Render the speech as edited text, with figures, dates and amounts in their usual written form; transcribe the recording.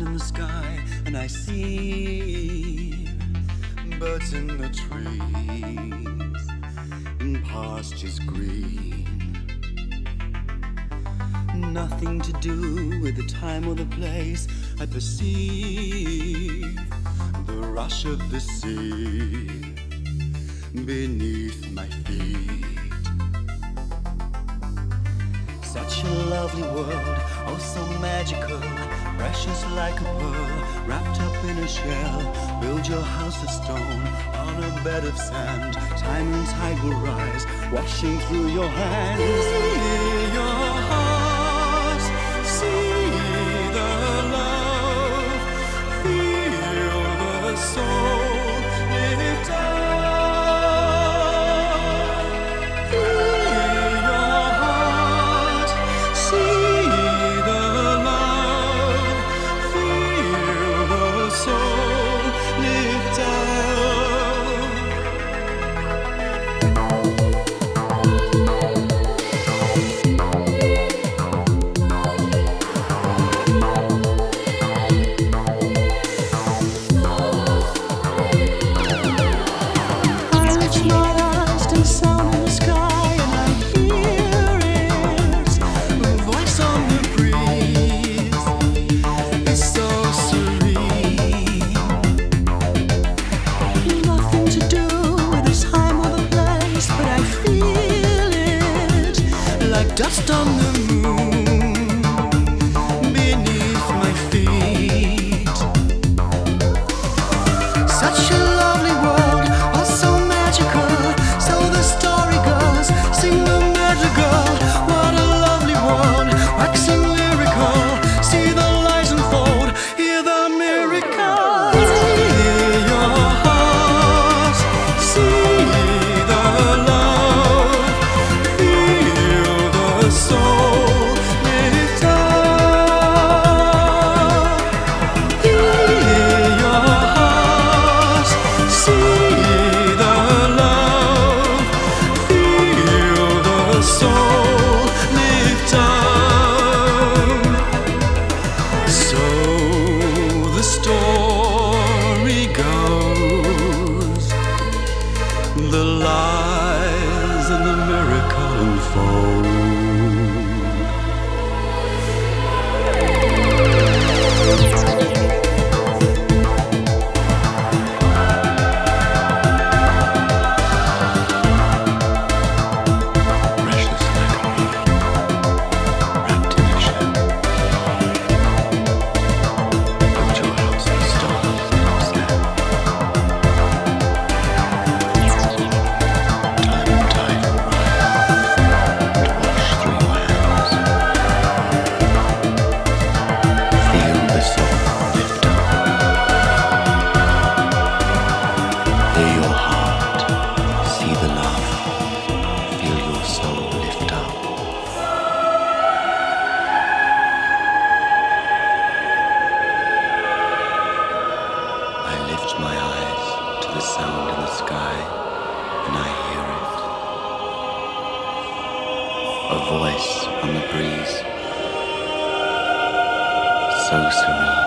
in the sky, and I see birds in the trees, in pastures green. Nothing to do with the time or the place. I perceive the rush of the sea beneath my feet. Such a lovely world, oh so magical, precious like a pearl, wrapped up in a shell. Build your house of stone on a bed of sand. Time and tide will rise, washing through your hands. See your heart, see the love, feel the soul lift up. Dust on the moon beneath my feet. Such a lovely world, oh so magical. So the story goes, sing the madrigal. What a lovely world, waxing lyrical. See the lies unfold, hear the miracle. Hear your heart, see the love, feel the soul lift up. Hear your heart, see the love, feel the soul lift up. So the story goes, the lies and the miracle unfold. Restless like a reed, wrapped in a shell. Build your house of stone and sand. Time and tide will rise to wash through your hands. Feel the soul lift up. Hear your heart, see the love, feel your soul lift up. I lift my eyes to the sound in the sky, and I hear it. A voice on the breeze, so serene.